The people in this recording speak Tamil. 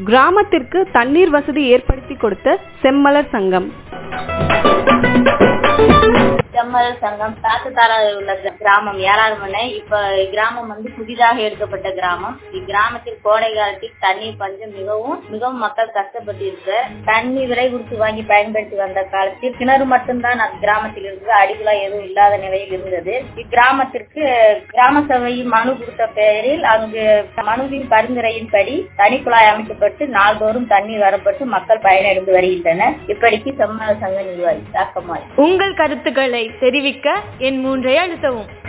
கிராமத்திற்கு தண்ணீர் வசதி ஏற்படுத்தி கொடுத்த செம்மலர் சங்கம். செம்மலர் சங்கம் காட்டுத்தாராவில் உள்ள கிராமம் 7வது மனை. இப்ப கிராமம் புதிதாக எடுக்கப்பட்ட கிராமம். இக்கிராமத்தில் கோடை காலத்தில் தண்ணீர் பஞ்சம் மிகவும் மக்கள் கஷ்டப்பட்டு இருக்க. தண்ணீர் விலை கொடுத்து வாங்கி பயன்படுத்தி வந்த காலத்தில் கிணறு மட்டும்தான் கிராமத்தில் இருந்து அடிக்குழாய் எதுவும் இல்லாத நிலையில் இருந்தது. இக்கிராமத்திற்கு கிராம சபை மனு கொடுத்த பெயரில் அங்கு மனுவின் பரிந்துரையின்படி தனி குழாய் அமைக்கப்பட்டு நாள்தோறும் தண்ணீர் வரப்பட்டு மக்கள் பயனடைந்து வருகின்றனர். இப்படிக்கு செம்மலர் சங்க நிர்வாகி தாக்கமாய். உங்கள் கருத்துக்களை தெரிவிக்க என் 3 அழுத்தவும்.